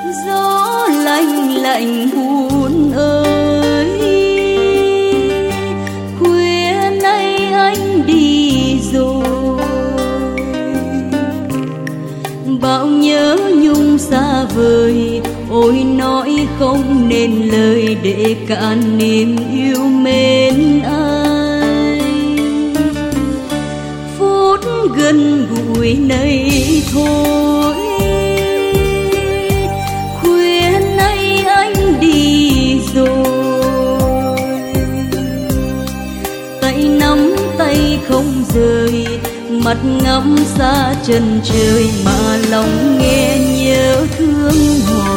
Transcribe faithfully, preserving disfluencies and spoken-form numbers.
Gió lạnh lạnh buồn ơi, khuya nay anh đi rồi. Bao nhớ nhung xa vời, ôi nói không nên lời để cạn niềm yêu mến anh. Phút gần gũi này thôi, khuya nay anh đi rồi. Tay nắm tay không rời, mắt ngắm xa chân trời mà lòng nghe nhớ thương hoài.